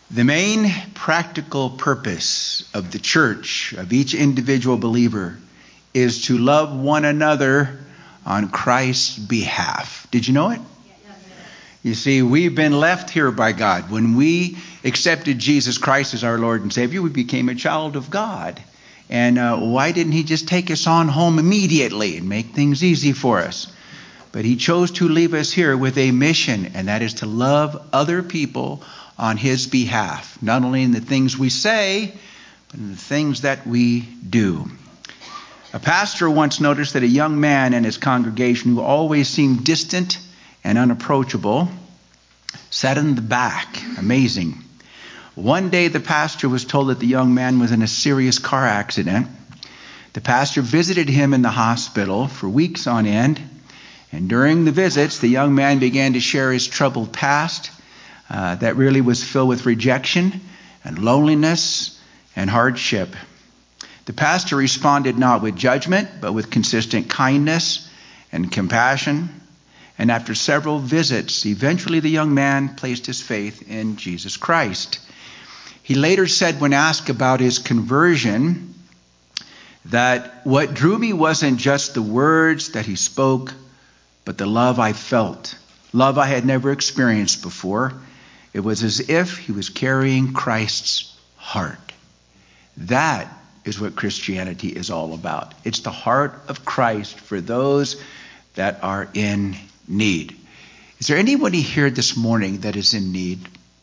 The main practical purpose of the church, of each individual believer, is to love one another on Christ's behalf. Did you know it? You see, we've been left here by God. When we accepted Jesus Christ as our Lord and Savior, we became a child of God. And why didn't He just take us on home immediately and make things easy for us? But He chose to leave us here with a mission, and that is to love other people on His behalf, not only in the things we say, but in the things that we do. A pastor once noticed that a young man in his congregation who always seemed distant and unapproachable sat in the back. Amazing. One day the pastor was told that the young man was in a serious car accident. The pastor visited him in the hospital for weeks on end, and during the visits the young man began to share his troubled past that really was filled with rejection and loneliness and hardship. The pastor responded not with judgment, but with consistent kindness and compassion. And after several visits, eventually the young man placed his faith in Jesus Christ. He later said, when asked about his conversion, that what drew me wasn't just the words that he spoke, but the love I felt, love I had never experienced before. It was as if he was carrying Christ's heart. That is what Christianity is all about. It's the heart of Christ for those that are in need. Is there anybody here this morning that is in need?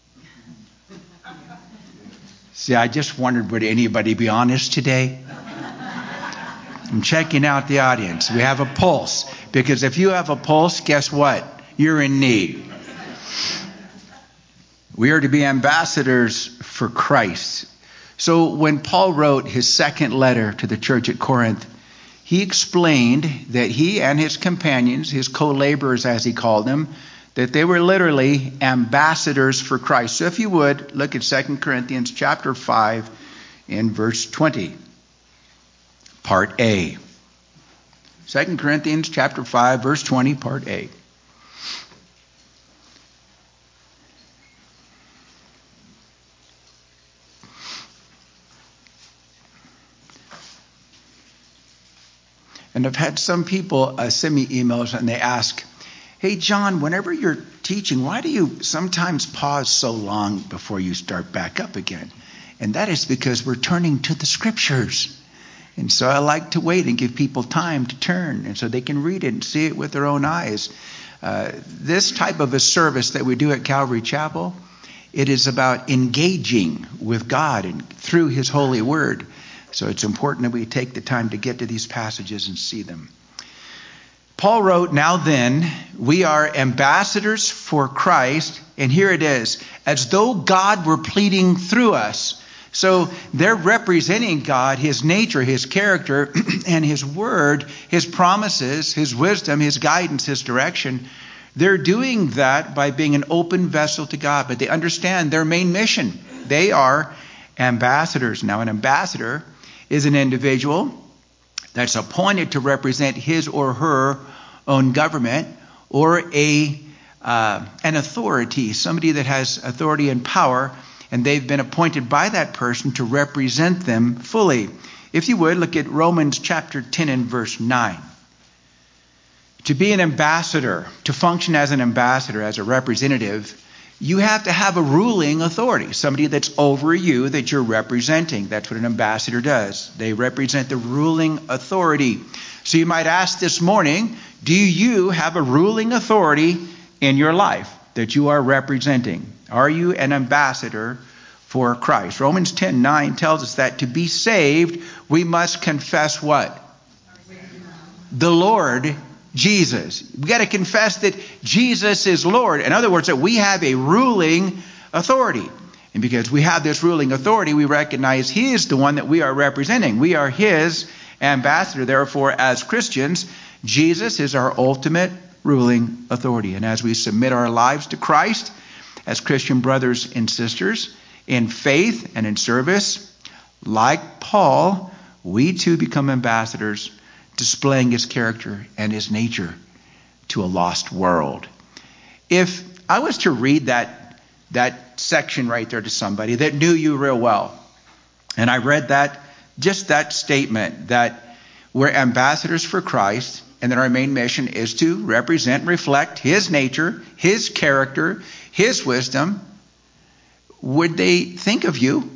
See, I just wondered, would anybody be honest today? I'm checking out the audience. We have a pulse. Because if you have a pulse, guess what? You're in need. We are to be ambassadors for Christ. So when Paul wrote his second letter to the church at Corinth, he explained that he and his companions, his co-laborers as he called them, that they were literally ambassadors for Christ. So if you would, look at 2 Corinthians chapter 5 in verse 20. Part A. 2 Corinthians chapter 5, verse 20, part A. And I've had some people send me emails and they ask, hey, John, whenever you're teaching, why do you sometimes pause so long before you start back up again? And that is because we're turning to the Scriptures. And so I like to wait and give people time to turn, and so they can read it and see it with their own eyes. This type of a service that we do at Calvary Chapel, it is about engaging with God and through His holy word. So it's important that we take the time to get to these passages and see them. Paul wrote, now then, we are ambassadors for Christ, and here it is, as though God were pleading through us. So they're representing God, His nature, His character, and His word, His promises, His wisdom, His guidance, His direction. They're doing that by being an open vessel to God, but they understand their main mission. They are ambassadors. Now, an ambassador is an individual that's appointed to represent his or her own government or an authority, somebody that has authority and power, and they've been appointed by that person to represent them fully. If you would, look at Romans chapter 10 and verse 9. To be an ambassador, to function as an ambassador, as a representative, you have to have a ruling authority, somebody that's over you that you're representing. That's what an ambassador does. They represent the ruling authority. So you might ask this morning, do you have a ruling authority in your life that you are representing? Are you an ambassador for Christ? Romans 10:9 tells us that to be saved, we must confess what? The Lord Jesus. We got to confess that Jesus is Lord. In other words, that we have a ruling authority. And because we have this ruling authority, we recognize He is the one that we are representing. We are His ambassador. Therefore, as Christians, Jesus is our ultimate ruling authority. And as we submit our lives to Christ, as Christian brothers and sisters, in faith and in service, like Paul, we too become ambassadors, displaying His character and His nature to a lost world. If I was to read that that section right there to somebody that knew you real well. And I read that statement, that we're ambassadors for Christ, and that our main mission is to represent and reflect His nature, His character, His wisdom. Would they think of you?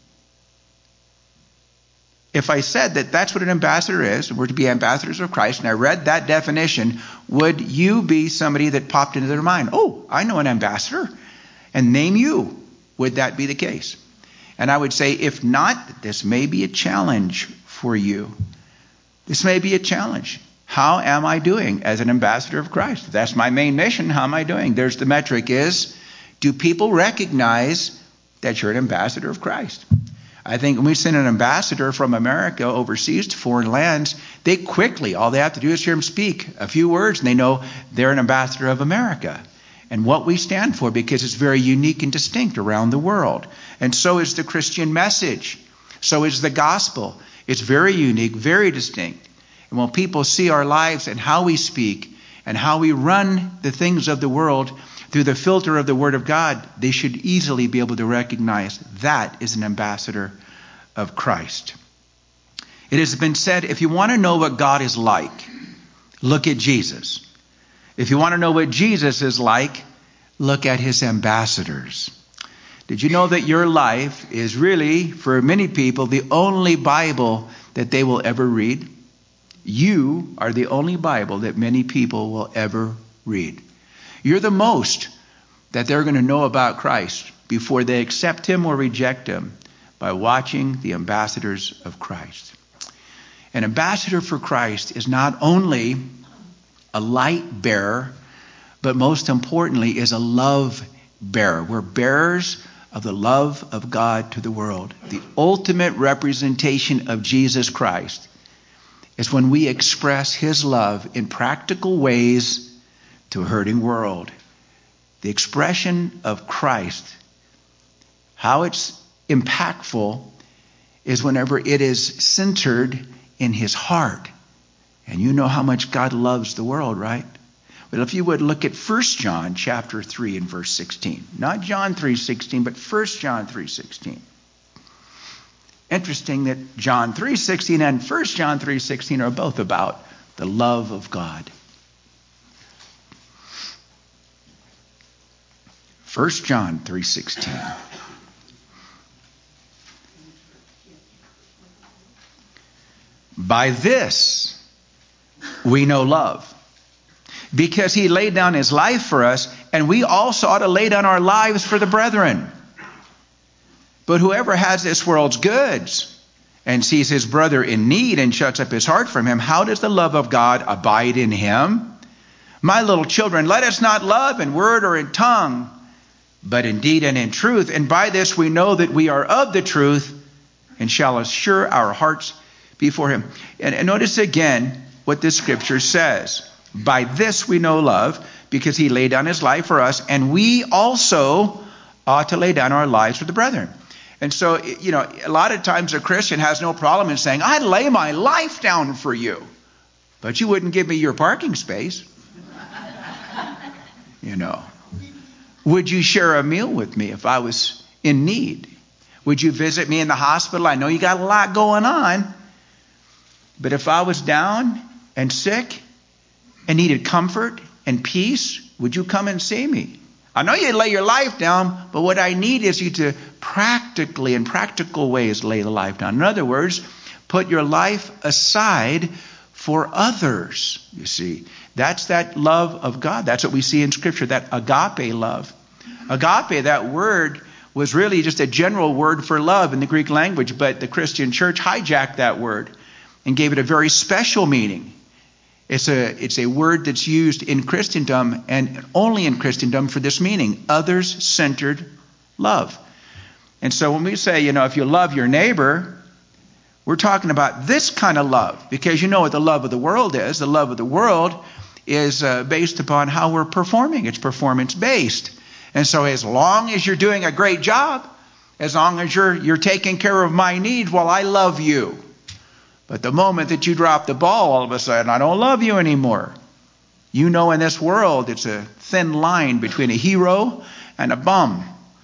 If I said that that's what an ambassador is, we're to be ambassadors of Christ, and I read that definition, would you be somebody that popped into their mind? Oh, I know an ambassador, and name you. Would that be the case? And I would say, if not, this may be a challenge for you. This may be a challenge. How am I doing as an ambassador of Christ? That's my main mission. How am I doing? There's the metric is, do people recognize that you're an ambassador of Christ? I think when we send an ambassador from America overseas to foreign lands, they quickly, all they have to do is hear him speak a few words, and they know they're an ambassador of America and what we stand for, because it's very unique and distinct around the world. And so is the Christian message. So is the gospel. It's very unique, very distinct. And when people see our lives and how we speak and how we run the things of the world through the filter of the Word of God, they should easily be able to recognize that is an ambassador of Christ. It has been said, if you want to know what God is like, look at Jesus. If you want to know what Jesus is like, look at His ambassadors. Did you know that your life is really, for many people, the only Bible that they will ever read? You are the only Bible that many people will ever read. You're the most that they're going to know about Christ before they accept Him or reject Him, by watching the ambassadors of Christ. An ambassador for Christ is not only a light bearer, but most importantly is a love bearer. We're bearers of the love of God to the world. The ultimate representation of Jesus Christ is when we express His love in practical ways to a hurting world. The expression of Christ, how it's impactful, is whenever it is centered in His heart. And you know how much God loves the world, right? But if you would look at 1 John chapter 3 and verse 16. Not John 3:16, but 1 John 3:16. Interesting that John 3:16 and 1 John 3:16 are both about the love of God. 1 John 3:16. By this we know love, because He laid down His life for us, and we also ought to lay down our lives for the brethren. But whoever has this world's goods and sees his brother in need and shuts up his heart from him, how does the love of God abide in him? My little children, let us not love in word or in tongue, but in deed and in truth. And by this we know that we are of the truth, and shall assure our hearts before Him. And notice again what this scripture says. By this we know love, because He laid down His life for us, and we also ought to lay down our lives for the brethren. And so, a lot of times a Christian has no problem in saying, I'd lay my life down for you, but you wouldn't give me your parking space. Would you share a meal with me if I was in need? Would you visit me in the hospital? I know you got a lot going on, but if I was down and sick and needed comfort and peace, would you come and see me? I know you'd lay your life down, but what I need is you to practically, in practical ways, lay the life down. In other words, put your life aside for others, you see. That's that love of God. That's what we see in Scripture, that agape love. Agape, that word, was really just a general word for love in the Greek language, but the Christian church hijacked that word and gave it a very special meaning. It's a word that's used in Christendom, and only in Christendom, for this meaning, others-centered love. And so when we say, if you love your neighbor, we're talking about this kind of love, because you know what the love of the world is. The love of the world is based upon how we're performing. It's performance-based. And so as long as you're doing a great job, as long as you're taking care of my needs, well, I love you. But the moment that you drop the ball, all of a sudden, I don't love you anymore. In this world, it's a thin line between a hero and a bum.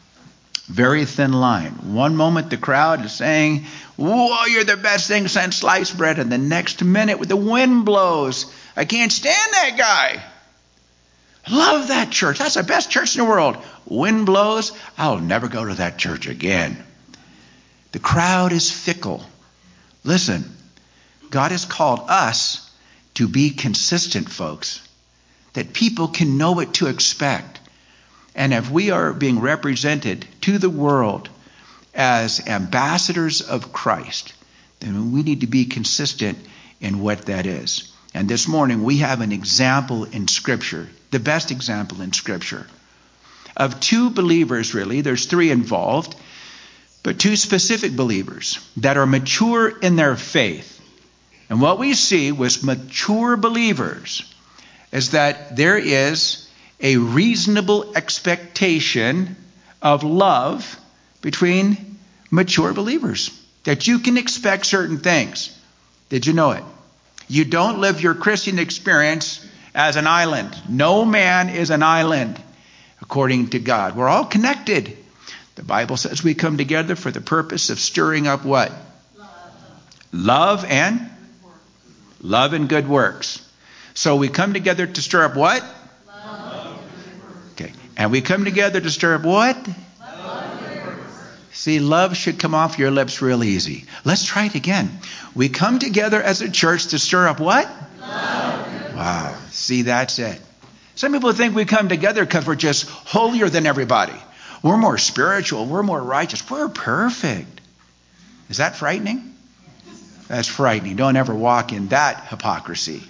Very thin line. One moment the crowd is saying, whoa, you're the best thing since sliced bread. And the next minute, when the wind blows, I can't stand that guy. Love that church. That's the best church in the world. Wind blows, I'll never go to that church again. The crowd is fickle. Listen, God has called us to be consistent, folks, that people can know what to expect. And if we are being represented to the world as ambassadors of Christ, then we need to be consistent in what that is. And this morning we have an example in Scripture, the best example in Scripture, of two believers, really. There's three involved, but two specific believers that are mature in their faith. And what we see with mature believers is that there is a reasonable expectation of love between mature believers. That you can expect certain things. Did you know it? You don't live your Christian experience as an island. No man is an island, according to God. We're all connected. The Bible says we come together for the purpose of stirring up what? Love and? Love and good works. So we come together to stir up what? Okay. And we come together to stir up what? See, love should come off your lips real easy. Let's try it again. We come together as a church to stir up what? Love. Wow. See, that's it. Some people think we come together because we're just holier than everybody. We're more spiritual. We're more righteous. We're perfect. Is that frightening? That's frightening. Don't ever walk in that hypocrisy.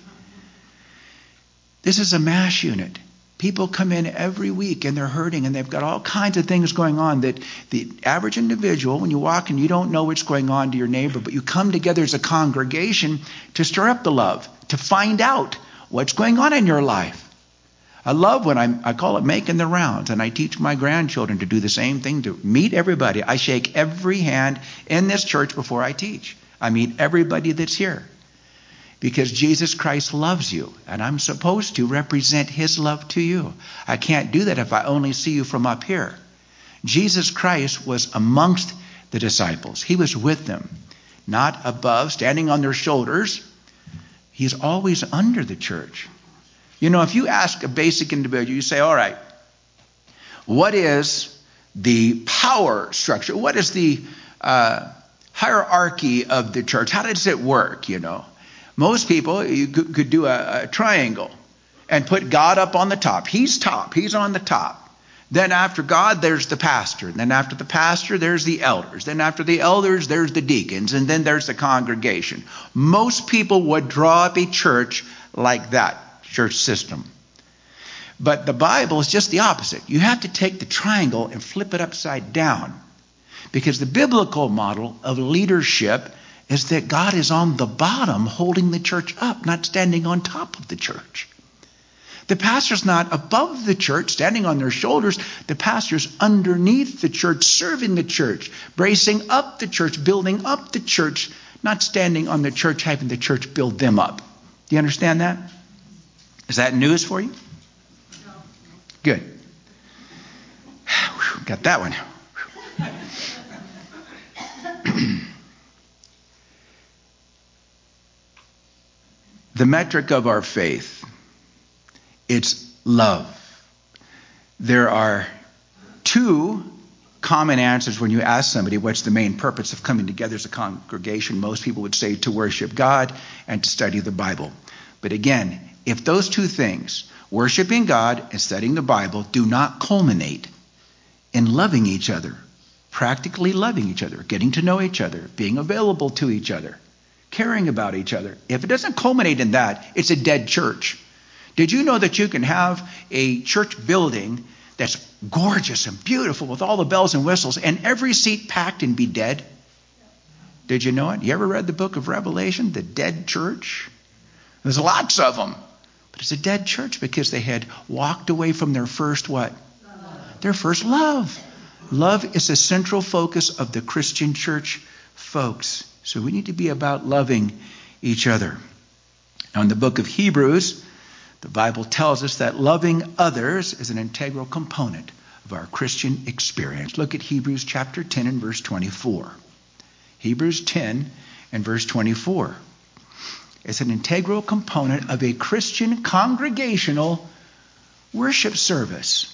This is a mass unit. People come in every week and they're hurting and they've got all kinds of things going on that the average individual, when you walk in, you don't know what's going on to your neighbor, but you come together as a congregation to stir up the love, to find out what's going on in your life. I love when I call it making the rounds, and I teach my grandchildren to do the same thing, to meet everybody. I shake every hand in this church before I teach. I meet everybody that's here. Because Jesus Christ loves you, and I'm supposed to represent his love to you. I can't do that if I only see you from up here. Jesus Christ was amongst the disciples. He was with them, not above, standing on their shoulders. He's always under the church. You know, if you ask a basic individual, you say, all right, what is the power structure? What is the hierarchy of the church? How does it work, you know? Most people, you could do a triangle and put God up on the top. He's top. He's on the top. Then after God, there's the pastor. And then after the pastor, there's the elders. Then after the elders, there's the deacons. And then there's the congregation. Most people would draw up a church like that, church system. But the Bible is just the opposite. You have to take the triangle and flip it upside down. Because the biblical model of leadership is that God is on the bottom holding the church up, not standing on top of the church. The pastor's not above the church, standing on their shoulders. The pastor's underneath the church, serving the church, bracing up the church, building up the church, not standing on the church, having the church build them up. Do you understand that? Is that news for you? No. Good. Got that one. The metric of our faith, it's love. There are two common answers when you ask somebody what's the main purpose of coming together as a congregation. Most people would say to worship God and to study the Bible. But again, if those two things, worshiping God and studying the Bible, do not culminate in loving each other, practically loving each other, getting to know each other, being available to each other, caring about each other. If it doesn't culminate in that, it's a dead church. Did you know that you can have a church building that's gorgeous and beautiful with all the bells and whistles and every seat packed and be dead? Did you know it? You ever read the book of Revelation, the dead church? There's lots of them. But it's a dead church because they had walked away from their first what? Love. Their first love. Love is a central focus of the Christian church, folks. So we need to be about loving each other. Now in the book of Hebrews, the Bible tells us that loving others is an integral component of our Christian experience. Look at Hebrews chapter 10 and verse 24. Hebrews 10 and verse 24. It's an integral component of a Christian congregational worship service.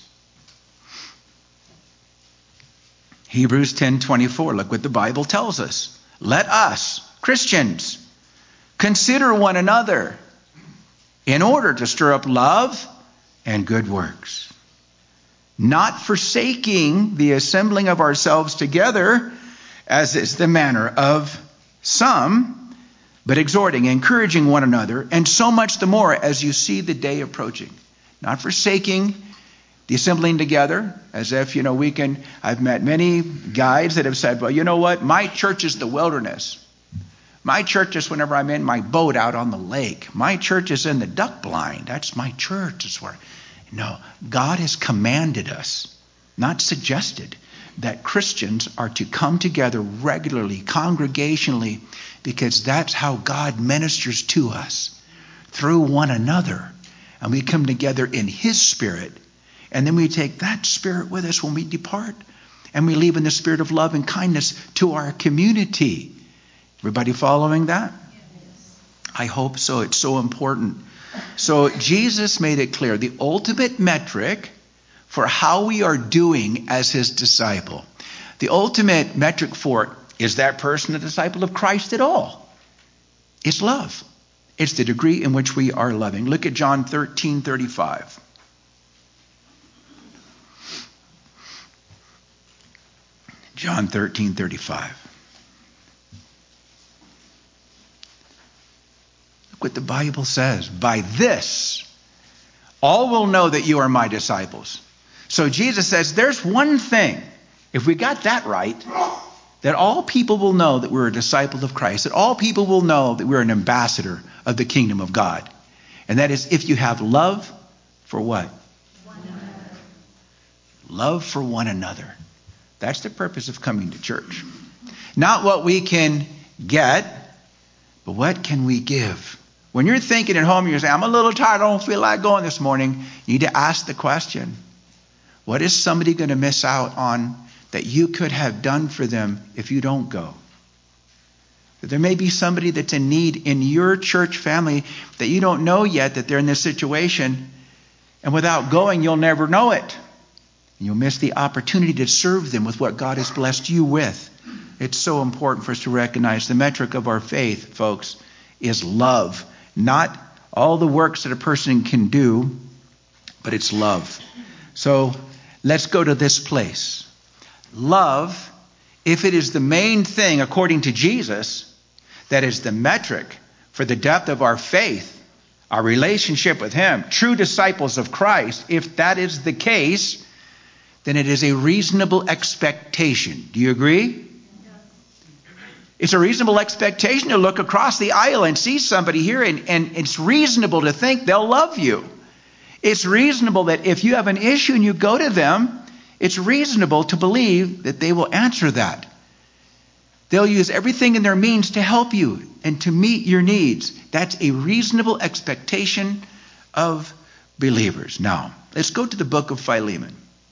Hebrews 10:24. Look what the Bible tells us. Let us, Christians, consider one another in order to stir up love and good works, not forsaking the assembling of ourselves together, as is the manner of some, but exhorting, encouraging one another, and so much the more as you see the day approaching. Not forsaking the assembling together, as if, I've met many guides that have said, well, you know what? My church is the wilderness. My church is whenever I'm in my boat out on the lake. My church is in the duck blind. That's my church. It's where. No, God has commanded us, not suggested, that Christians are to come together regularly, congregationally, because that's how God ministers to us, through one another. And we come together in His Spirit. And then we take that Spirit with us when we depart. And we leave in the spirit of love and kindness to our community. Everybody following that? Yes. I hope so. It's so important. So Jesus made it clear. The ultimate metric for how we are doing as His disciple. The ultimate metric for, is that person a disciple of Christ at all? It's love. It's the degree in which we are loving. Look at John 13:35. John 13:35. Look what the Bible says. By this, all will know that you are my disciples. So Jesus says, there's one thing, if we got that right, that all people will know that we're a disciple of Christ, that all people will know that we're an ambassador of the kingdom of God. And that is if you have love for what? One another. Love for one another. That's the purpose of coming to church. Not what we can get, but what can we give? When you're thinking at home, you're saying, I'm a little tired, I don't feel like going this morning. You need to ask the question, what is somebody going to miss out on that you could have done for them if you don't go? There may be somebody that's in need in your church family that you don't know yet that they're in this situation. And without going, you'll never know it. You'll miss the opportunity to serve them with what God has blessed you with. It's so important for us to recognize the metric of our faith, folks, is love. Not all the works that a person can do, but it's love. So let's go to this place. Love, if it is the main thing according to Jesus, that is the metric for the depth of our faith, our relationship with Him, true disciples of Christ, if that is the case, then it is a reasonable expectation. Do you agree? It's a reasonable expectation to look across the aisle and see somebody here, and it's reasonable to think they'll love you. It's reasonable that if you have an issue and you go to them, it's reasonable to believe that they will answer that. They'll use everything in their means to help you and to meet your needs. That's a reasonable expectation of believers. Now, let's go to the book of Philemon.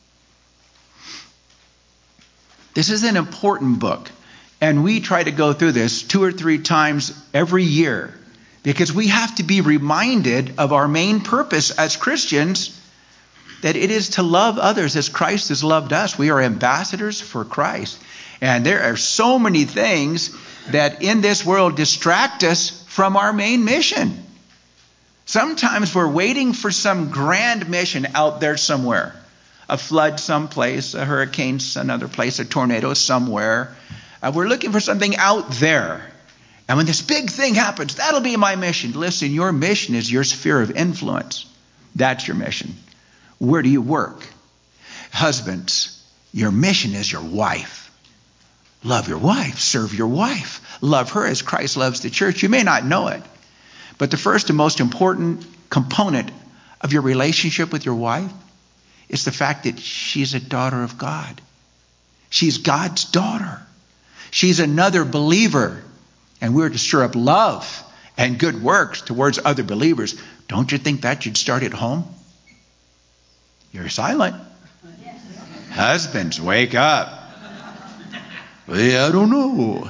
This is an important book, and we try to go through this 2 or 3 times every year because we have to be reminded of our main purpose as Christians, that it is to love others as Christ has loved us. We are ambassadors for Christ. And there are so many things that in this world distract us from our main mission. Sometimes we're waiting for some grand mission out there somewhere. A flood someplace, a hurricane another place, a tornado somewhere. We're looking for something out there. And when this big thing happens, that'll be my mission. Listen, your mission is your sphere of influence. That's your mission. Where do you work? Husbands, your mission is your wife. Love your wife. Serve your wife. Love her as Christ loves the church. You may not know it, but the first and most important component of your relationship with your wife is the fact that she's a daughter of God. She's God's daughter. She's another believer. And we're to stir up love and good works towards other believers. Don't you think that should start at home? You're silent. Husbands, wake up. Well, I don't know.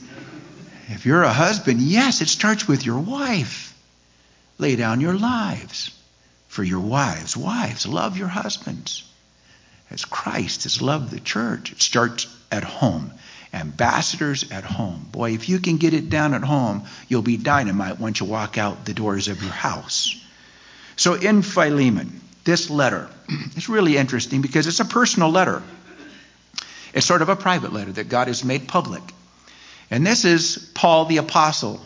If you're a husband, yes, it starts with your wife. Lay down your lives for your wives. Wives, love your husbands as Christ has loved the church. It starts at home. Ambassadors at home. Boy, if you can get it down at home, you'll be dynamite once you walk out the doors of your house. So in Philemon, this letter is really interesting because it's a personal letter. It's sort of a private letter that God has made public. And this is Paul the Apostle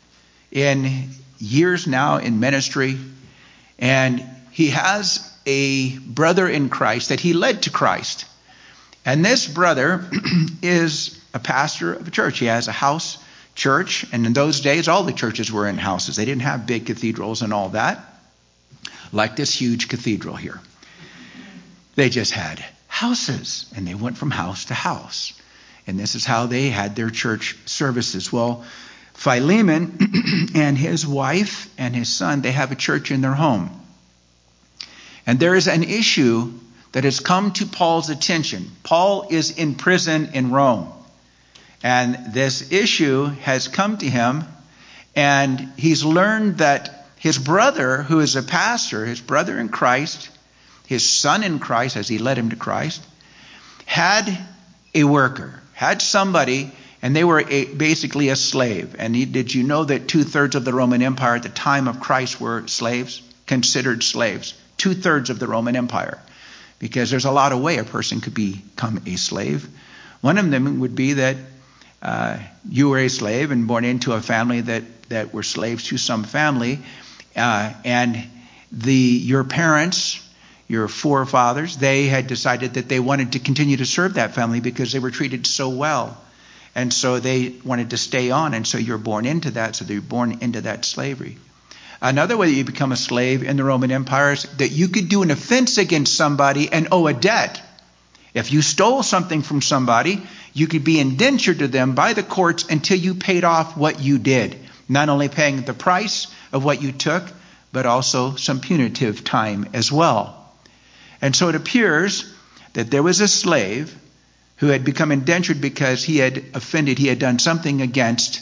in years now in ministry. And he has a brother in Christ that he led to Christ. And this brother is a pastor of a church. He has a house church. And in those days, all the churches were in houses. They didn't have big cathedrals and all that, like this huge cathedral here. They just had houses, and they went from house to house. And this is how they had their church services. Well, Philemon and his wife and his son, they have a church in their home. And there is an issue that has come to Paul's attention. Paul is in prison in Rome. And this issue has come to him, and he's learned that his brother, who is a pastor, his brother in Christ, his son in Christ, as he led him to Christ, had a worker, had somebody, and they were basically a slave. And did you know that 2/3 of the Roman Empire at the time of Christ were slaves, considered slaves? 2/3 of the Roman Empire. Because there's a lot of way a person could become a slave. One of them would be that you were a slave and born into a family that were slaves to some family. And your parents, your forefathers, they had decided that they wanted to continue to serve that family because they were treated so well. And so they wanted to stay on. And so you're born into that. So they're born into that slavery. Another way that you become a slave in the Roman Empire is that you could do an offense against somebody and owe a debt. If you stole something from somebody, you could be indentured to them by the courts until you paid off what you did. Not only paying the price of what you took, but also some punitive time as well. And so it appears that there was a slave who had become indentured because he had offended, he had done something against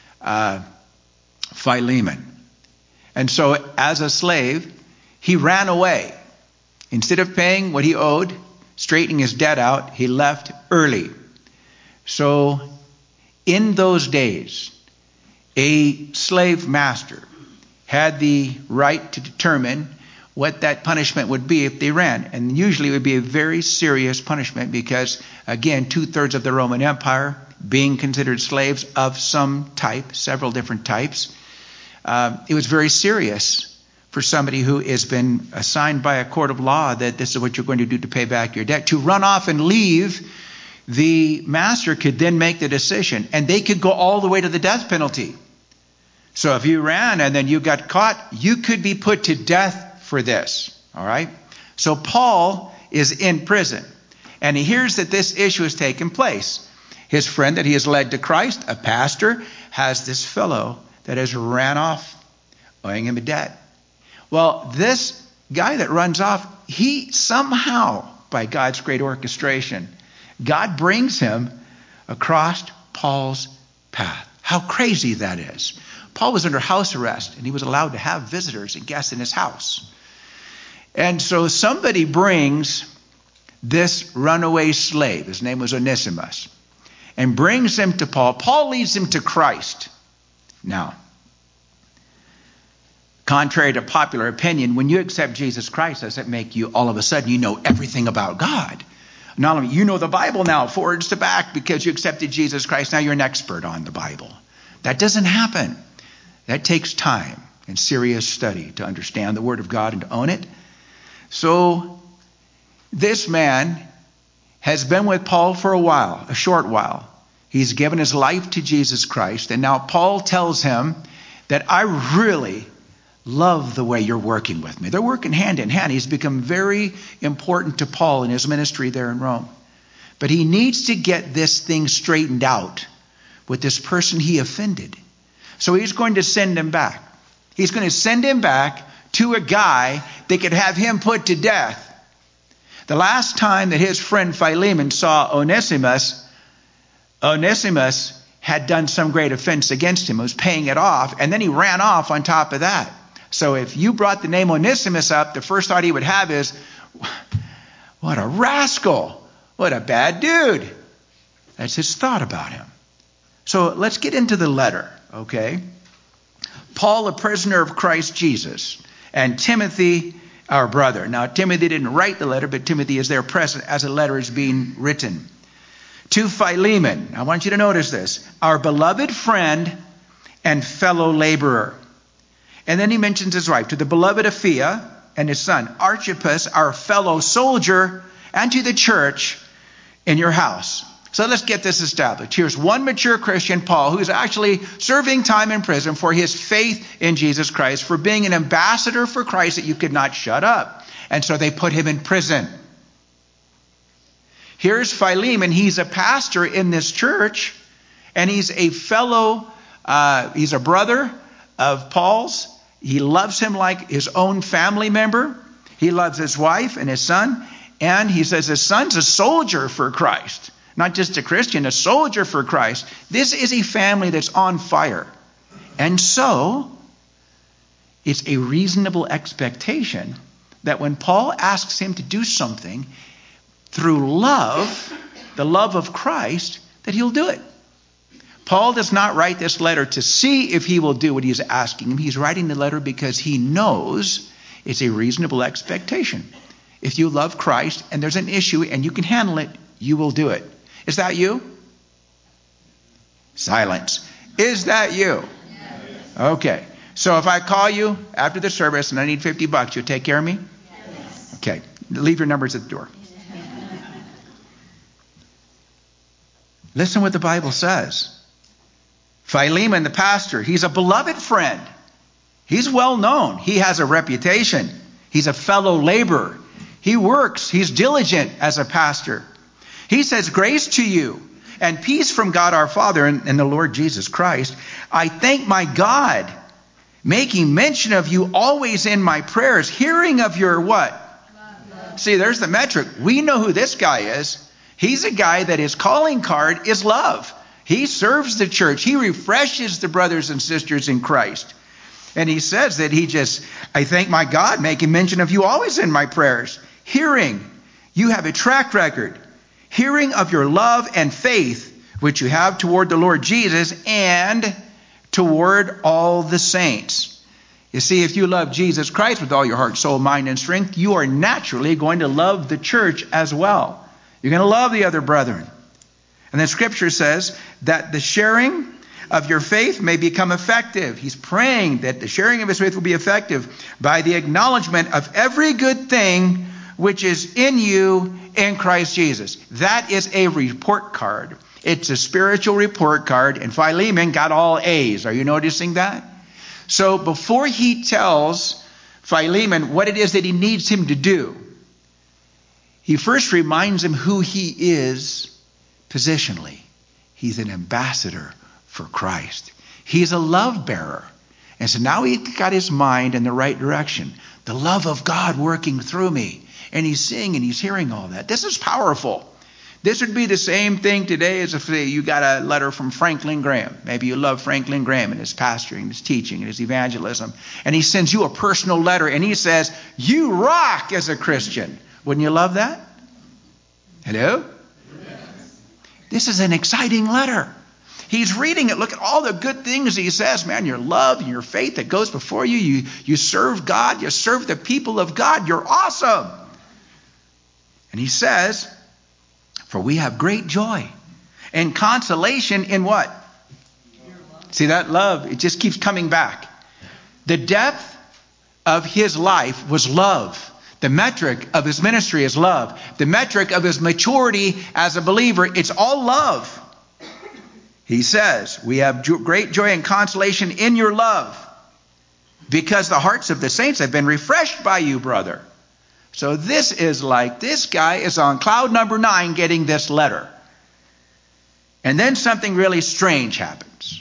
Philemon. And so as a slave, he ran away. Instead of paying what he owed, straightening his debt out, he left early. So in those days, a slave master had the right to determine what that punishment would be if they ran. And usually it would be a very serious punishment because, again, 2/3 of the Roman Empire being considered slaves of some type, several different types, it was very serious for somebody who has been assigned by a court of law that this is what you're going to do to pay back your debt. To run off and leave, the master could then make the decision, and they could go all the way to the death penalty. So if you ran and then you got caught, you could be put to death for this. All right? So Paul is in prison, and he hears that this issue has taken place. His friend that he has led to Christ, a pastor, has this fellow that has ran off, owing him a debt. Well, this guy that runs off, he somehow, by God's great orchestration, God brings him across Paul's path. How crazy that is. Paul was under house arrest, and he was allowed to have visitors and guests in his house. And so somebody brings this runaway slave, his name was Onesimus, and brings him to Paul. Paul leads him to Christ. Now, contrary to popular opinion, when you accept Jesus Christ, does it make you all of a sudden you know everything about God? Not only you know the Bible now forwards to back because you accepted Jesus Christ, now you're an expert on the Bible. That doesn't happen. That takes time and serious study to understand the Word of God and to own it. So this man has been with Paul for a while, a short while. He's given his life to Jesus Christ. And now Paul tells him that I really love the way you're working with me. They're working hand in hand. He's become very important to Paul in his ministry there in Rome. But he needs to get this thing straightened out with this person he offended. So he's going to send him back. He's going to send him back to a guy that could have him put to death. The last time that his friend Philemon saw Onesimus had done some great offense against him, was paying it off, and then he ran off on top of that. So if you brought the name Onesimus up, the first thought he would have is, what a rascal, what a bad dude. That's his thought about him. So let's get into the letter, okay? Paul, a prisoner of Christ Jesus, and Timothy, our brother. Now, Timothy didn't write the letter, but Timothy is there present as a letter is being written. To Philemon, I want you to notice this, our beloved friend and fellow laborer. And then he mentions his wife. To the beloved Apphia and his son, Archippus, our fellow soldier, and to the church in your house. So let's get this established. Here's one mature Christian, Paul, who's actually serving time in prison for his faith in Jesus Christ, for being an ambassador for Christ that you could not shut up. And so they put him in prison. Here's Philemon. He's a pastor in this church, and he's a fellow, he's a brother of Paul's. He loves him like his own family member. He loves his wife and his son. And he says his son's a soldier for Christ. Not just a Christian, a soldier for Christ. This is a family that's on fire. And so, it's a reasonable expectation that when Paul asks him to do something, through love, the love of Christ, that he'll do it. Paul does not write this letter to see if he will do what he's asking him. He's writing the letter because he knows it's a reasonable expectation. If you love Christ and there's an issue and you can handle it, you will do it. Is that you? Silence. Is that you? Yes. Okay. So if I call you after the service and I need $50, you'll take care of me? Yes. Okay. Leave your numbers at the door. Listen what the Bible says. Philemon, the pastor, he's a beloved friend. He's well known. He has a reputation. He's a fellow laborer. He works. He's diligent as a pastor. He says, grace to you and peace from God our Father and the Lord Jesus Christ. I thank my God, making mention of you always in my prayers, hearing of your what? Love. See, there's the metric. We know who this guy is. He's a guy that his calling card is love. He serves the church. He refreshes the brothers and sisters in Christ. And he says that I thank my God, making mention of you always in my prayers. Hearing, you have a track record. Hearing of your love and faith, which you have toward the Lord Jesus and toward all the saints. You see, if you love Jesus Christ with all your heart, soul, mind, and strength, you are naturally going to love the church as well. You're going to love the other brethren. And then Scripture says that the sharing of your faith may become effective. He's praying that the sharing of his faith will be effective by the acknowledgement of every good thing which is in you in Christ Jesus. That is a report card. It's a spiritual report card, and Philemon got all A's. Are you noticing that? So before he tells Philemon what it is that he needs him to do, he first reminds him who he is positionally. He's an ambassador for Christ. He's a love bearer. And so now he's got his mind in the right direction. The love of God working through me. And he's seeing and he's hearing all that. This is powerful. This would be the same thing today as if you got a letter from Franklin Graham. Maybe you love Franklin Graham and his pastoring, his teaching, and his evangelism. And he sends you a personal letter and he says, you rock as a Christian. Wouldn't you love that? Hello? Yes. This is an exciting letter. He's reading it. Look at all the good things he says, man. Your love and your faith that goes before you. You serve God. You serve the people of God. You're awesome. And he says, for we have great joy and consolation in what? See, that love, it just keeps coming back. The depth of his life was love. The metric of his ministry is love. The metric of his maturity as a believer, it's all love. He says, we have great joy and consolation in your love, because the hearts of the saints have been refreshed by you, brother. So this guy is on cloud number 9 getting this letter. And then something really strange happens.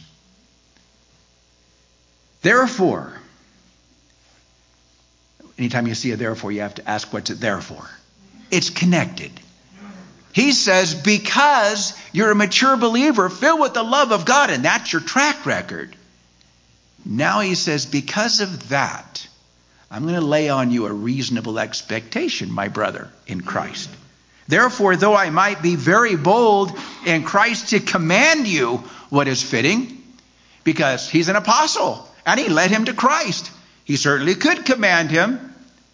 Therefore, anytime you see a therefore, you have to ask what's it there for. It's connected. He says, because you're a mature believer filled with the love of God, and that's your track record. Now he says, because of that, I'm going to lay on you a reasonable expectation, my brother in Christ. Therefore, though I might be very bold in Christ to command you what is fitting, because he's an apostle and he led him to Christ. He certainly could command him.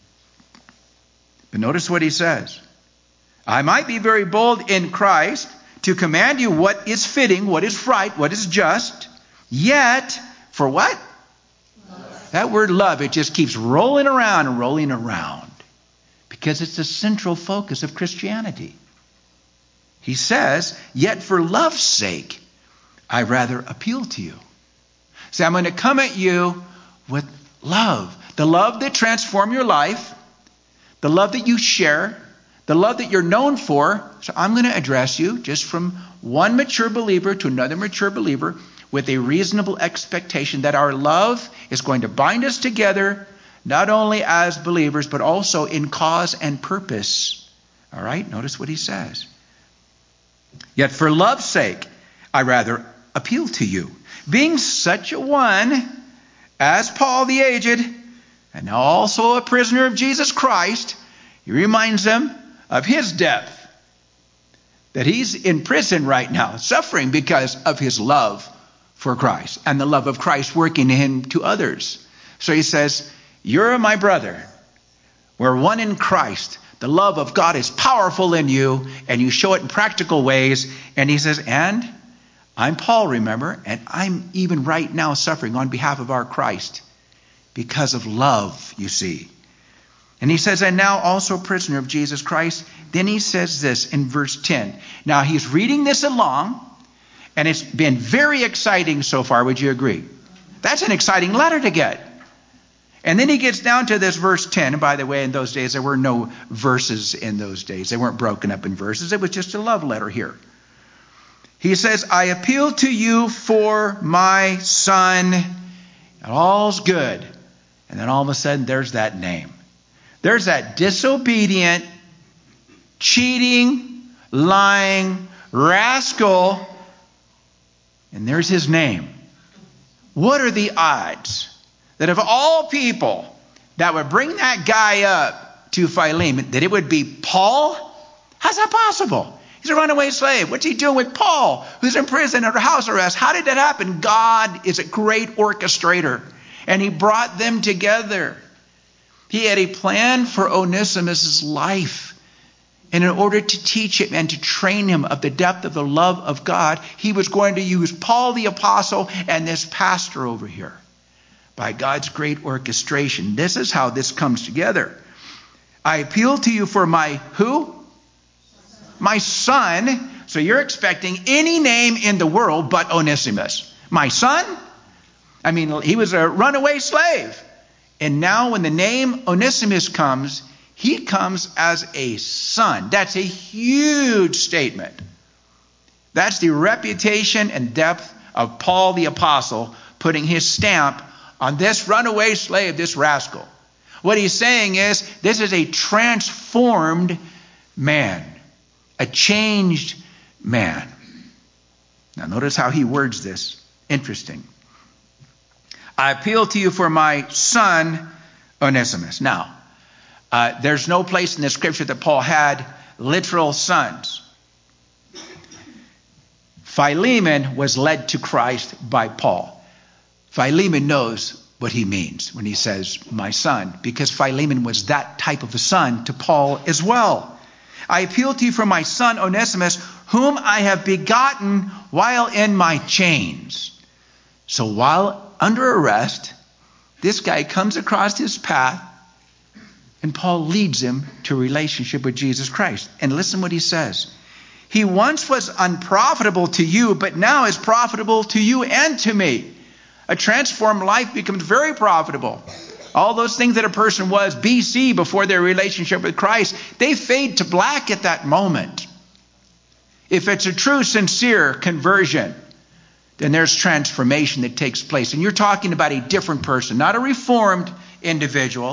But notice what he says. I might be very bold in Christ to command you what is fitting, what is right, what is just. Yet, for what? Love. That word love, it just keeps rolling around and rolling around. Because it's the central focus of Christianity. He says, yet for love's sake, I rather appeal to you. See, I'm going to come at you with love. The love that transforms your life. The love that you share. The love that you're known for. So I'm going to address you just from one mature believer to another mature believer with a reasonable expectation that our love is going to bind us together, not only as believers, but also in cause and purpose. All right? Notice what he says. Yet for love's sake, I rather appeal to you. Being such a one as Paul the aged, and now also a prisoner of Jesus Christ, he reminds them of his death. That he's in prison right now, suffering because of his love for Christ and the love of Christ working in him to others. So he says, you're my brother. We're one in Christ. The love of God is powerful in you, and you show it in practical ways. And he says, and I'm Paul, remember, and I'm even right now suffering on behalf of our Christ because of love, you see. And he says, and now also prisoner of Jesus Christ. Then he says this in verse 10. Now he's reading this along, and it's been very exciting so far. Would you agree? That's an exciting letter to get. And then he gets down to this verse 10. And by the way, in those days, there were no verses in those days. They weren't broken up in verses. It was just a love letter here. He says, I appeal to you for my son. And all's good. And then all of a sudden, there's that name. There's that disobedient, cheating, lying, rascal. And there's his name. What are the odds that of all people that would bring that guy up to Philemon, that it would be Paul? How's that possible? He's a runaway slave. What's he doing with Paul, who's in prison under house arrest? How did that happen? God is a great orchestrator, and he brought them together. He had a plan for Onesimus' life. And in order to teach him and to train him of the depth of the love of God, he was going to use Paul the apostle and this pastor over here. By God's great orchestration. This is how this comes together. I appeal to you for my who? My son. So you're expecting any name in the world but Onesimus. My son? I mean, he was a runaway slave. And now when the name Onesimus comes, he comes as a son. That's a huge statement. That's the reputation and depth of Paul the apostle putting his stamp on this runaway slave, this rascal. What he's saying is, this is a transformed man, a changed man. Now notice how he words this. Interesting. I appeal to you for my son, Onesimus. Now, there's no place in the scripture that Paul had literal sons. Philemon was led to Christ by Paul. Philemon knows what he means when he says, my son, because Philemon was that type of a son to Paul as well. I appeal to you for my son Onesimus, whom I have begotten while in my chains. So while under arrest, this guy comes across his path, and Paul leads him to a relationship with Jesus Christ. And listen what he says. He once was unprofitable to you, but now is profitable to you and to me. A transformed life becomes very profitable. All those things that a person was BC before their relationship with Christ, they fade to black at that moment. If it's a true, sincere conversion, then there's transformation that takes place. And you're talking about a different person, not a reformed individual,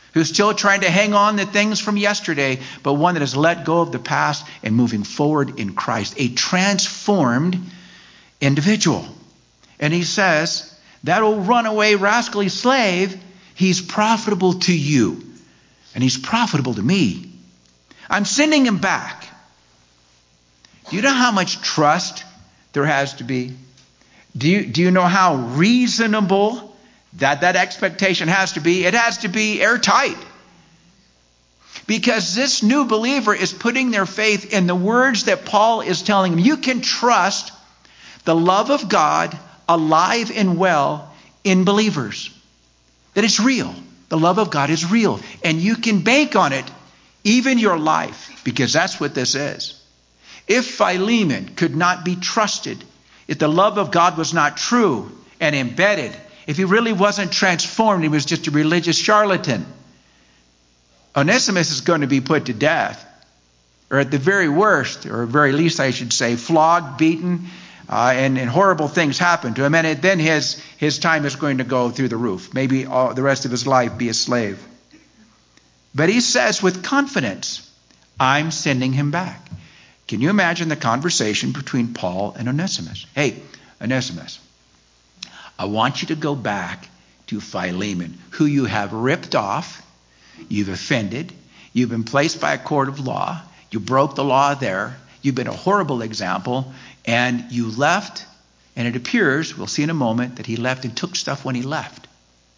who's still trying to hang on to things from yesterday, but one that has let go of the past and moving forward in Christ, a transformed individual. And he says, that old runaway rascally slave, he's profitable to you, and he's profitable to me. I'm sending him back. Do you know how much trust there has to be? Do you know how reasonable that expectation has to be? It has to be airtight. Because this new believer is putting their faith in the words that Paul is telling them. You can trust the love of God alive and well in believers. That it's real. The love of God is real. And you can bank on it, even your life, because that's what this is. If Philemon could not be trusted, if the love of God was not true and embedded, if he really wasn't transformed, he was just a religious charlatan, Onesimus is going to be put to death, or at the very worst, or very least I should say, flogged, beaten, and horrible things happen to him. And then his time is going to go through the roof. Maybe the rest of his life be a slave. But he says with confidence, I'm sending him back. Can you imagine the conversation between Paul and Onesimus? Hey, Onesimus, I want you to go back to Philemon, who you have ripped off, you've offended, you've been placed by a court of law, you broke the law there, you've been a horrible example, and you left, and it appears, we'll see in a moment, that he left and took stuff when he left.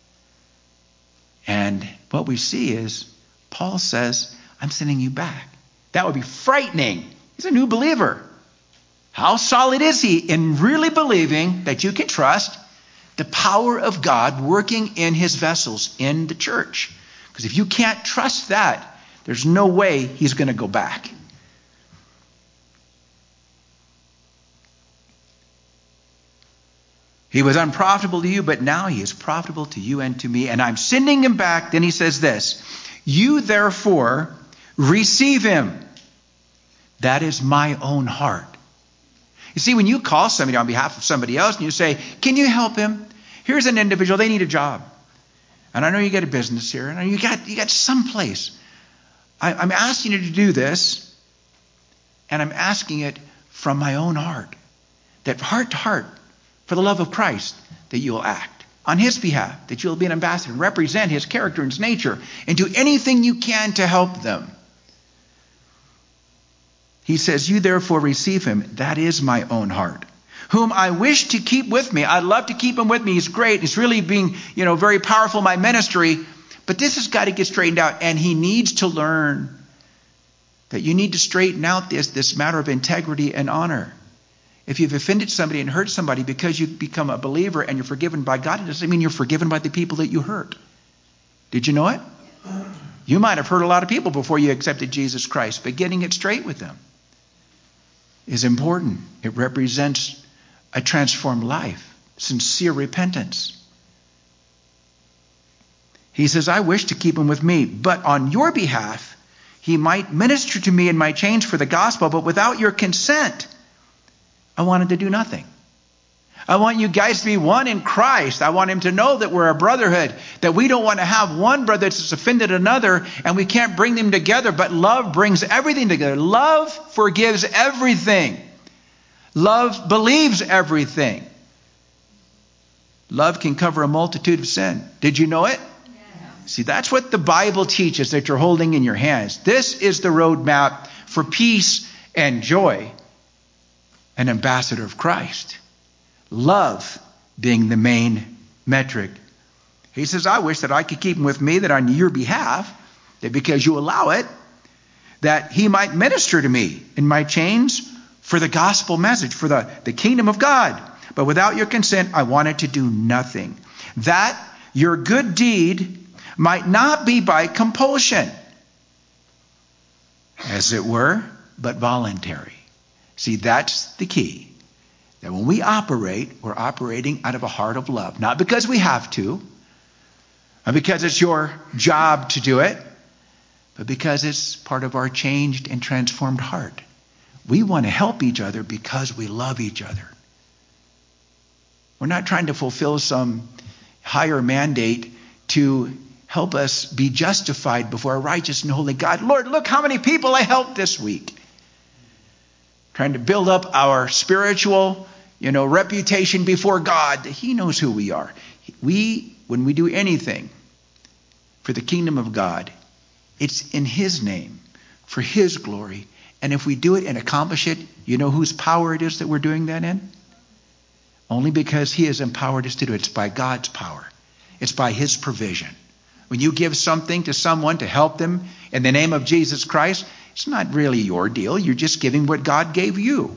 And what we see is, Paul says, I'm sending you back. That would be frightening. He's a new believer. How solid is he in really believing that you can trust the power of God working in his vessels in the church? Because if you can't trust that, there's no way he's going to go back. He was unprofitable to you, but now he is profitable to you and to me, and I'm sending him back. Then he says this, you therefore receive him. That is my own heart. You see, when you call somebody on behalf of somebody else and you say, can you help him? Here's an individual, they need a job. And I know you got a business here, and you got some place. I'm asking you to do this, and I'm asking it from my own heart. That heart to heart, for the love of Christ, that you will act on his behalf, that you'll be an ambassador and represent his character and his nature, and do anything you can to help them. He says, you therefore receive him. That is my own heart, whom I wish to keep with me. I'd love to keep him with me. He's great. He's really being, very powerful in my ministry. But this has got to get straightened out. And he needs to learn that you need to straighten out this matter of integrity and honor. If you've offended somebody and hurt somebody because you've become a believer and you're forgiven by God, it doesn't mean you're forgiven by the people that you hurt. Did you know it? You might have hurt a lot of people before you accepted Jesus Christ, but getting it straight with them is important. It represents a transformed life, sincere repentance. He says, I wish to keep him with me, but on your behalf, he might minister to me in my chains for the gospel, but without your consent, I wanted to do nothing. I want you guys to be one in Christ. I want him to know that we're a brotherhood, that we don't want to have one brother that's offended another and we can't bring them together, but love brings everything together. Love forgives everything. Love believes everything. Love can cover a multitude of sin. Did you know it? Yes. See, that's what the Bible teaches that you're holding in your hands. This is the roadmap for peace and joy. An ambassador of Christ. Love being the main metric. He says, I wish that I could keep him with me, that on your behalf, that because you allow it, that he might minister to me in my chains for the gospel message, for the kingdom of God. But without your consent, I wanted to do nothing. That your good deed might not be by compulsion, as it were, but voluntary. See, that's the key. That when we operate, we're operating out of a heart of love. Not because we have to, not because it's your job to do it, but because it's part of our changed and transformed heart. We want to help each other because we love each other. We're not trying to fulfill some higher mandate to help us be justified before a righteous and holy God. Lord, look how many people I helped this week. Trying to build up our spiritual, reputation before God. He knows who we are. When we do anything for the kingdom of God, it's in his name, for his glory. And if we do it and accomplish it, you know whose power it is that we're doing that in? Only because he has empowered us to do it. It's by God's power. It's by his provision. When you give something to someone to help them in the name of Jesus Christ, it's not really your deal. You're just giving what God gave you.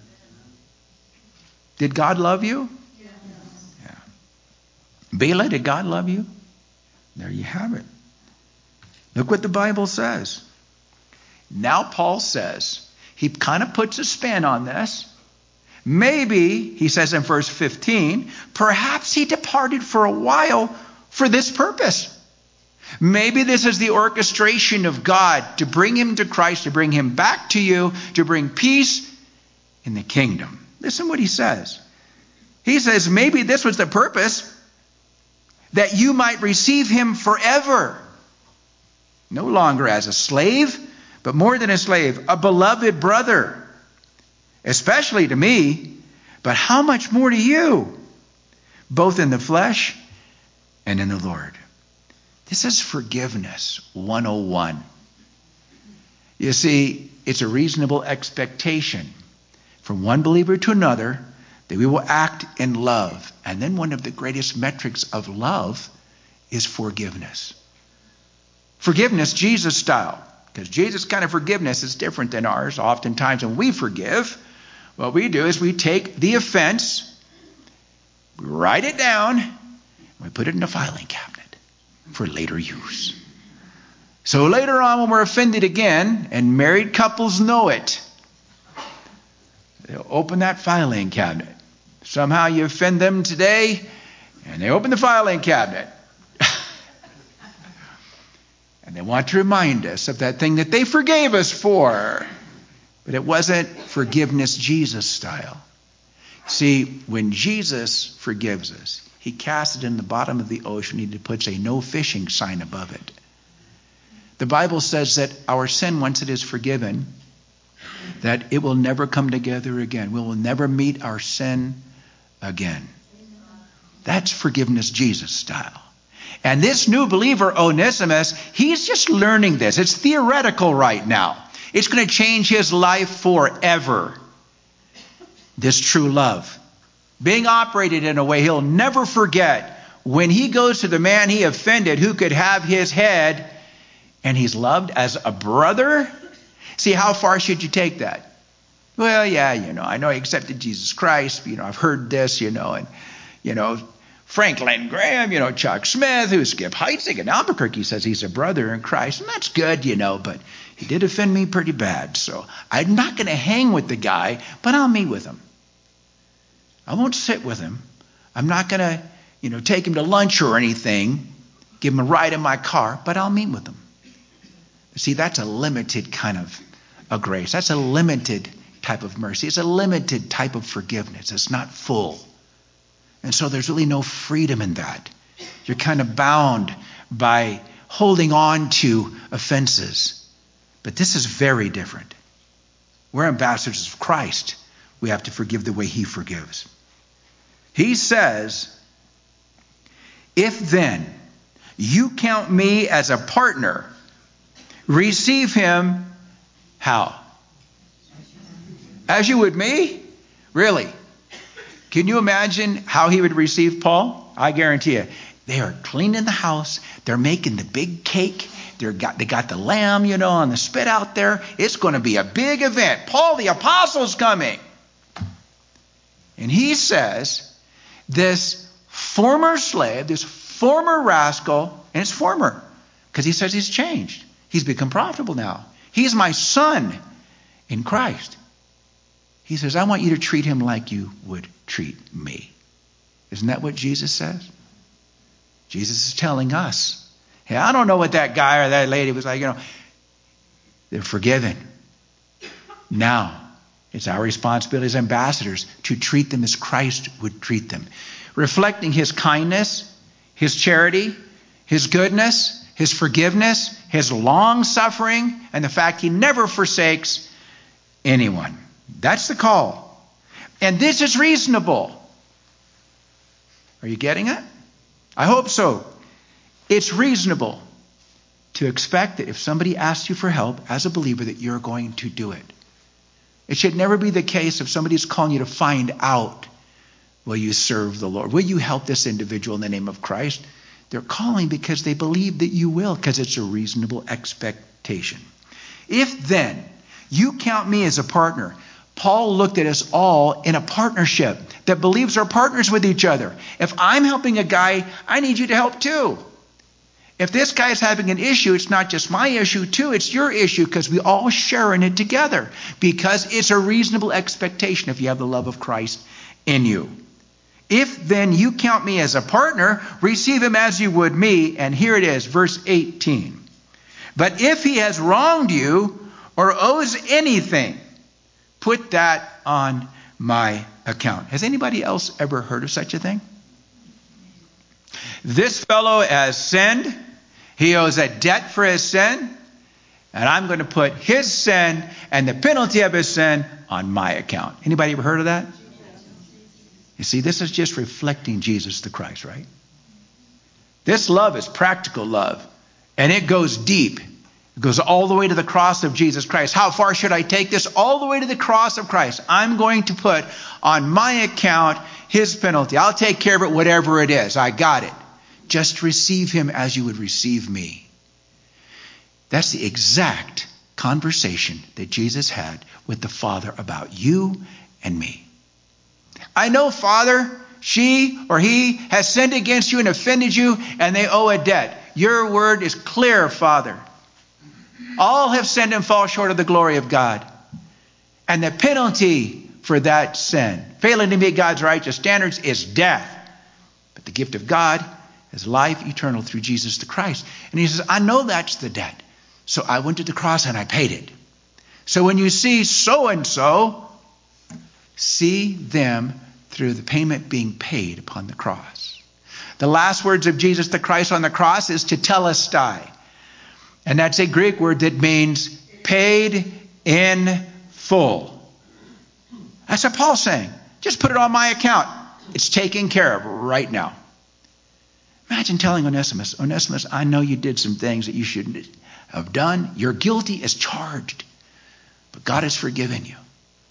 Did God love you? Yes. Yeah. Bela, did God love you? There you have it. Look what the Bible says. Now Paul says, he kind of puts a spin on this. Maybe, he says in verse 15, perhaps he departed for a while for this purpose. Maybe this is the orchestration of God to bring him to Christ, to bring him back to you, to bring peace in the kingdom. Listen what he says. He says, maybe this was the purpose, that you might receive him forever. No longer as a slave, but more than a slave, a beloved brother, especially to me, but how much more to you, both in the flesh and in the Lord. This is forgiveness 101. You see, it's a reasonable expectation from one believer to another that we will act in love. And then one of the greatest metrics of love is forgiveness. Forgiveness, Jesus style. Because Jesus' kind of forgiveness is different than ours. Oftentimes when we forgive, what we do is we take the offense, we write it down, and we put it in a filing cabinet for later use. So later on when we're offended again, and married couples know it, they'll open that filing cabinet. Somehow you offend them today, and they open the filing cabinet. And they want to remind us of that thing that they forgave us for. But it wasn't forgiveness Jesus style. See, when Jesus forgives us, he casts it in the bottom of the ocean. He puts a no fishing sign above it. The Bible says that our sin, once it is forgiven, that it will never come together again. We will never meet our sin again. That's forgiveness Jesus style. And this new believer, Onesimus, he's just learning this. It's theoretical right now. It's going to change his life forever. This true love. Being operated in a way he'll never forget. When he goes to the man he offended who could have his head, and he's loved as a brother. See, how far should you take that? Well, yeah, I know he accepted Jesus Christ. I've heard this, and, Franklin Graham, Chuck Smith, who Skip Heitzig in Albuquerque says he's a brother in Christ. And that's good, but he did offend me pretty bad. So I'm not going to hang with the guy, but I'll meet with him. I won't sit with him. I'm not going to, take him to lunch or anything, give him a ride in my car, but I'll meet with him. See, that's a limited kind of a grace. That's a limited type of mercy. It's a limited type of forgiveness. It's not full. And so there's really no freedom in that. You're kind of bound by holding on to offenses. But this is very different. We're ambassadors of Christ. We have to forgive the way he forgives. He says, if then you count me as a partner, receive him how? As you would me? Really? Can you imagine how he would receive Paul? I guarantee you. They are cleaning the house. They're making the big cake. They got the lamb, on the spit out there. It's going to be a big event. Paul the apostle's coming. And he says, this former slave, this former rascal, and it's former, because he says he's changed. He's become profitable now. He's my son in Christ. He says, I want you to treat him like you would treat me. Isn't that what Jesus says? Jesus is telling us, hey, I don't know what that guy or that lady was like, they're forgiven. Now, it's our responsibility as ambassadors to treat them as Christ would treat them. Reflecting his kindness, his charity, His goodness, His forgiveness, His long suffering, and the fact He never forsakes anyone. That's the call. And this is reasonable. Are you getting it? I hope so. It's reasonable to expect that if somebody asks you for help as a believer that you're going to do it. It should never be the case if somebody's calling you to find out, will you serve the Lord? Will you help this individual in the name of Christ? They're calling because they believe that you will, because it's a reasonable expectation. If then you count me as a partner, Paul looked at us all in a partnership that believes are partners with each other. If I'm helping a guy, I need you to help too. If this guy is having an issue, it's not just my issue too, it's your issue, because we all share in it together, because it's a reasonable expectation if you have the love of Christ in you. If then you count me as a partner, receive him as you would me. And here it is, verse 18. But if he has wronged you or owes anything, put that on my account. Has anybody else ever heard of such a thing? This fellow has sinned. He owes a debt for his sin. And I'm going to put his sin and the penalty of his sin on my account. Anybody ever heard of that? You see, this is just reflecting Jesus the Christ, right? This love is practical love. And it goes deep. It goes all the way to the cross of Jesus Christ. How far should I take this? All the way to the cross of Christ. I'm going to put on my account his penalty. I'll take care of it, whatever it is. I got it. Just receive him as you would receive me. That's the exact conversation that Jesus had with the Father about you and me. I know, Father, she or he has sinned against you and offended you, and they owe a debt. Your word is clear, Father. All have sinned and fall short of the glory of God. And the penalty for that sin, failing to meet God's righteous standards, is death. But the gift of God is life eternal through Jesus the Christ. And he says, I know that's the debt. So I went to the cross and I paid it. So when you see so-and-so, see them through the payment being paid upon the cross. The last words of Jesus the Christ on the cross is tetelestai. And that's a Greek word that means paid in full. That's what Paul's saying. Just put it on my account. It's taken care of right now. Imagine telling Onesimus, Onesimus, I know you did some things that you shouldn't have done. You're guilty as charged. But God has forgiven you.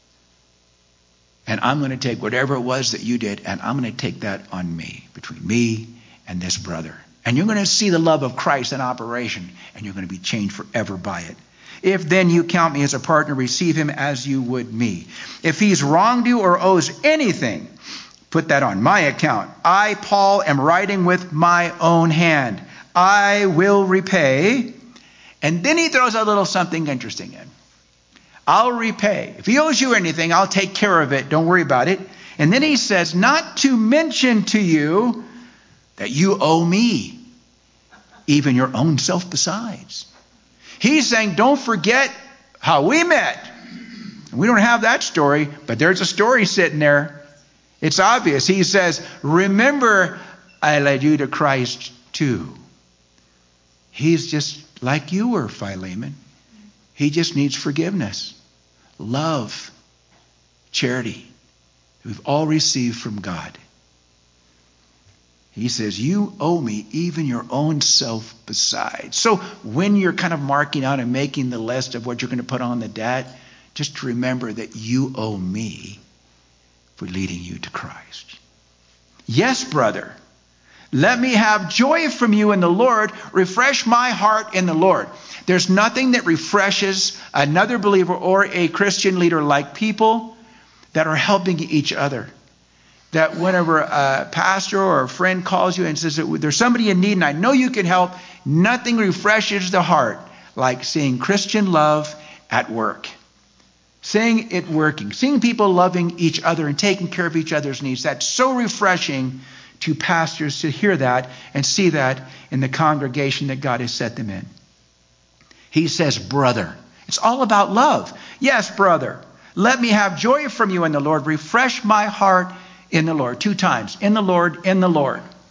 And I'm going to take whatever it was that you did, and I'm going to take that on me, between me and this brother. And you're going to see the love of Christ in operation, and you're going to be changed forever by it. If then you count me as a partner, receive him as you would me. If he's wronged you or owes anything, put that on my account. I, Paul, am writing with my own hand. I will repay. And then he throws a little something interesting in. I'll repay. If he owes you anything, I'll take care of it. Don't worry about it. And then he says, not to mention to you that you owe me even your own self besides. He's saying, don't forget how we met. We don't have that story, but there's a story sitting there. It's obvious. He says, remember, I led you to Christ too. He's just like you were, Philemon. He just needs forgiveness, love, charity. We've all received from God. He says, you owe me even your own self besides. So when you're kind of marking out and making the list of what you're going to put on the debt, just remember that you owe me for leading you to Christ. Yes, brother, let me have joy from you in the Lord. Refresh my heart in the Lord. There's nothing that refreshes another believer or a Christian leader like people that are helping each other. That whenever a pastor or a friend calls you and says, there's somebody in need and I know you can help, nothing refreshes the heart like seeing Christian love at work. Seeing it working. Seeing people loving each other and taking care of each other's needs. That's so refreshing to pastors to hear that and see that in the congregation that God has set them in. He says, brother. It's all about love. Yes, brother. Let me have joy from you in the Lord. Refresh my heart in the Lord. 2 times. In the Lord, in the Lord.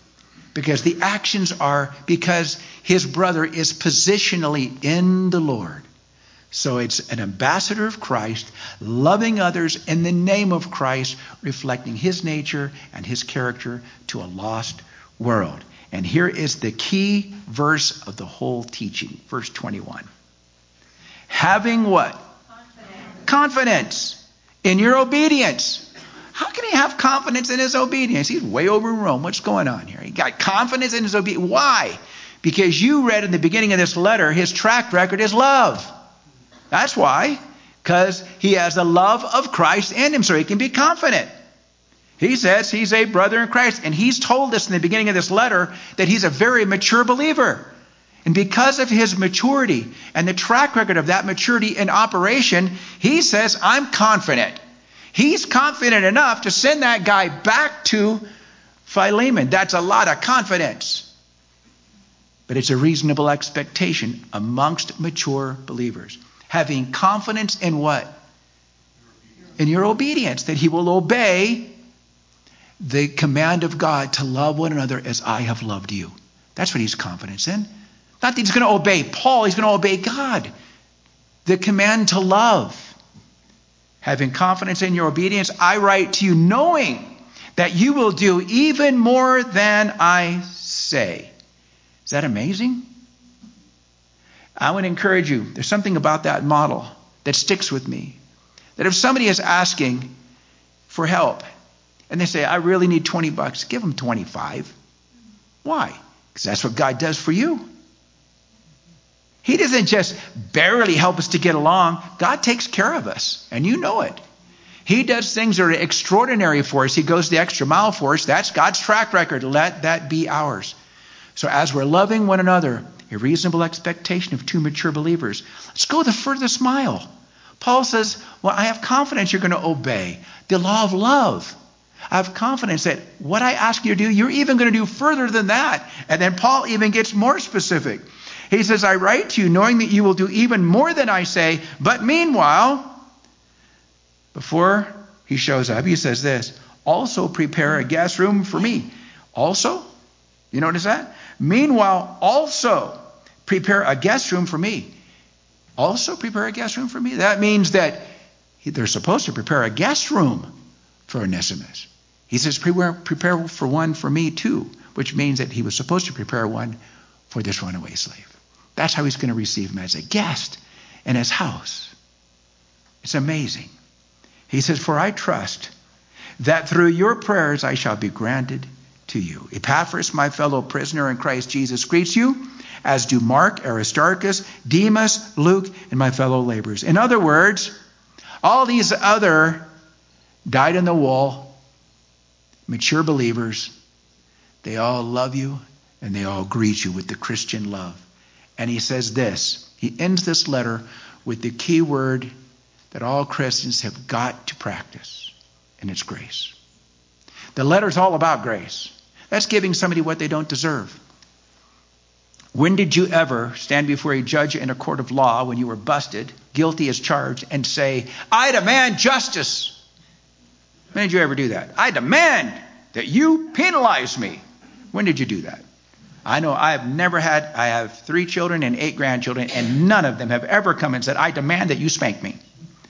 Because the actions are because his brother is positionally in the Lord. So it's an ambassador of Christ, loving others in the name of Christ, reflecting his nature and his character to a lost world. And here is the key verse of the whole teaching, verse 21. Having what? Confidence in your obedience. How can he have confidence in his obedience? He's way over in Rome. What's going on here? He got confidence in his obedience. Why? Because you read in the beginning of this letter, his track record is love. That's why. Because he has the love of Christ in him, so he can be confident. He says he's a brother in Christ. And he's told us in the beginning of this letter that he's a very mature believer. And because of his maturity and the track record of that maturity in operation, he says, I'm confident. He's confident enough to send that guy back to Philemon. That's a lot of confidence. But it's a reasonable expectation amongst mature believers. Having confidence in what? In your obedience. That he will obey the command of God to love one another as I have loved you. That's what he's confident in. Not that he's going to obey Paul. He's going to obey God. The command to love. Having confidence in your obedience, I write to you knowing that you will do even more than I say. Is that amazing? I would encourage you, there's something about that model that sticks with me. That if somebody is asking for help and they say, I really need $20, give them 25. Why? Because that's what God does for you. He doesn't just barely help us to get along. God takes care of us, and you know it. He does things that are extraordinary for us. He goes the extra mile for us. That's God's track record. Let that be ours. So as we're loving one another, a reasonable expectation of two mature believers, let's go the furthest mile. Paul says, well, I have confidence you're going to obey the law of love. I have confidence that what I ask you to do, you're even going to do further than that. And then Paul even gets more specific. He says, I write to you knowing that you will do even more than I say. But meanwhile, before he shows up, he says this, also prepare a guest room for me. Also, you notice that? Meanwhile, also prepare a guest room for me. Also prepare a guest room for me. That means that they're supposed to prepare a guest room for Onesimus. He says, prepare for one for me too, which means that he was supposed to prepare one for this runaway slave. That's how he's going to receive him, as a guest in his house. It's amazing. He says, for I trust that through your prayers I shall be granted to you. Epaphras, my fellow prisoner in Christ Jesus, greets you, as do Mark, Aristarchus, Demas, Luke, and my fellow laborers. In other words, all these other dyed-in-the-wool, mature believers, they all love you and they all greet you with the Christian love. And he says this, he ends this letter with the key word that all Christians have got to practice, and it's grace. The letter's all about grace. That's giving somebody what they don't deserve. When did you ever stand before a judge in a court of law when you were busted, guilty as charged, and say, I demand justice? When did you ever do that? I demand that you penalize me. When did you do that? I know I have 3 children and 8 grandchildren, and none of them have ever come and said, I demand that you spank me.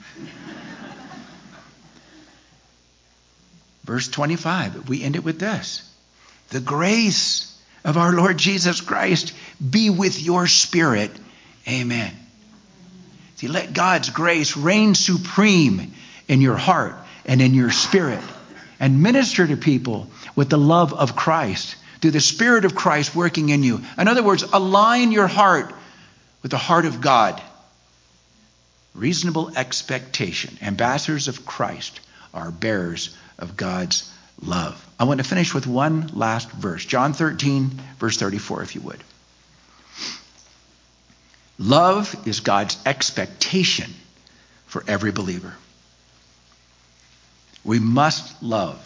Verse 25, we end it with this. The grace of our Lord Jesus Christ be with your spirit. Amen. See, let God's grace reign supreme in your heart and in your spirit, and minister to people with the love of Christ, through the Spirit of Christ working in you. In other words, align your heart with the heart of God. Reasonable expectation. Ambassadors of Christ are bearers of God's love. I want to finish with one last verse. John 13, verse 34, if you would. Love is God's expectation for every believer. We must love.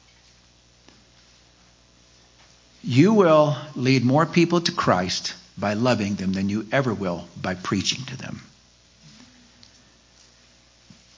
You will lead more people to Christ by loving them than you ever will by preaching to them.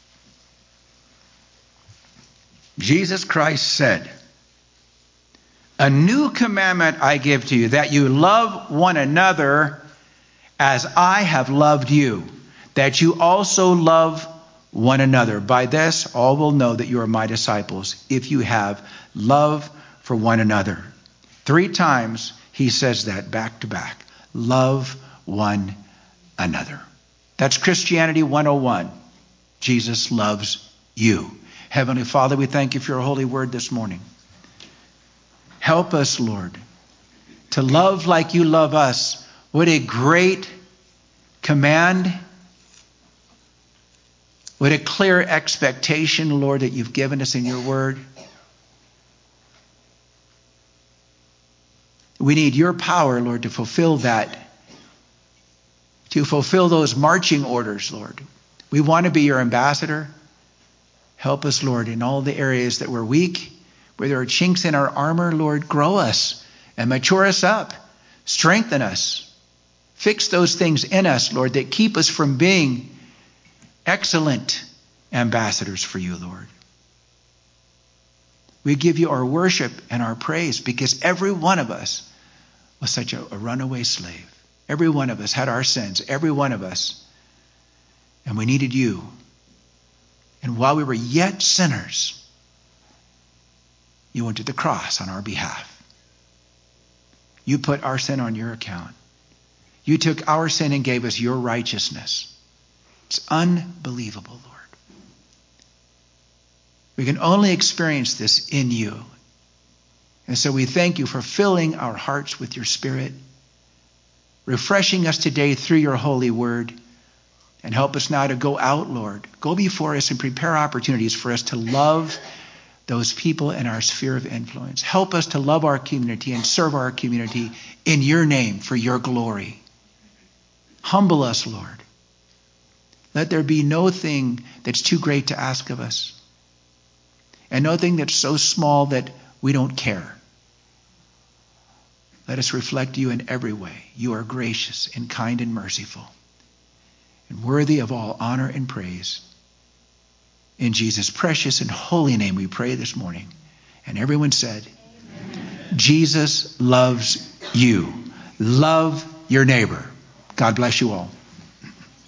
Jesus Christ said, A new commandment I give to you, that you love one another as I have loved you, that you also love one another. By this, all will know that you are my disciples, if you have love for one another. 3 times he says that back to back. Love one another. That's Christianity 101. Jesus loves you. Heavenly Father, we thank you for your holy word this morning. Help us, Lord, to love like you love us. What a great command. What a clear expectation, Lord, that you've given us in your word. We need your power, Lord, to fulfill that. To fulfill those marching orders, Lord. We want to be your ambassador. Help us, Lord, in all the areas that we're weak, where there are chinks in our armor, Lord, grow us and mature us up. Strengthen us. Fix those things in us, Lord, that keep us from being excellent ambassadors for you, Lord. We give you our worship and our praise because every one of us was such a runaway slave. Every one of us had our sins, every one of us. And we needed you. And while we were yet sinners, you went to the cross on our behalf. You put our sin on your account. You took our sin and gave us your righteousness. It's unbelievable, Lord. We can only experience this in you. And so we thank you for filling our hearts with your Spirit, refreshing us today through your holy word, and help us now to go out, Lord. Go before us and prepare opportunities for us to love those people in our sphere of influence. Help us to love our community and serve our community in your name for your glory. Humble us, Lord. Let there be no thing that's too great to ask of us, and no thing that's so small that we don't care. Let us reflect you in every way. You are gracious and kind and merciful, and worthy of all honor and praise. In Jesus' precious and holy name we pray this morning. And everyone said, Amen. Jesus loves you. Love your neighbor. God bless you all.